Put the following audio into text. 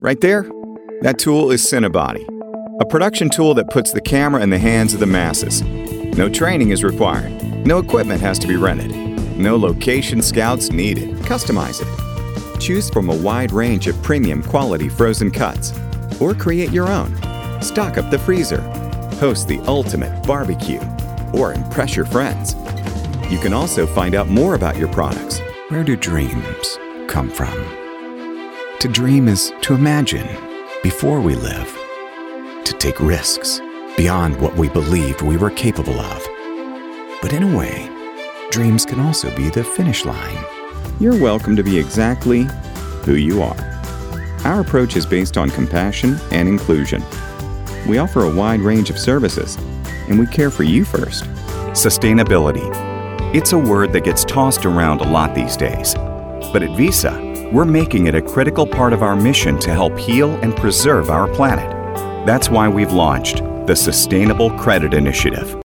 Right there, that tool is Cinebody, a production tool that puts the camera in the hands of the masses. No training is required. No equipment has to be rented. No location scouts needed. Customize it. Choose from a wide range of premium quality frozen cuts, or create your own. Stock up the freezer. Host the ultimate barbecue, or impress your friends. You can also find out more about your products. Where do dreams come from? To dream is to imagine before we live. To take risks beyond what we believed we were capable of. But in a way, dreams can also be the finish line. You're welcome to be exactly who you are. Our approach is based on compassion and inclusion. We offer a wide range of services, and we care for you first. Sustainability. It's a word that gets tossed around a lot these days. But at Visa, we're making it a critical part of our mission to help heal and preserve our planet. That's why we've launched the Sustainable Credit Initiative.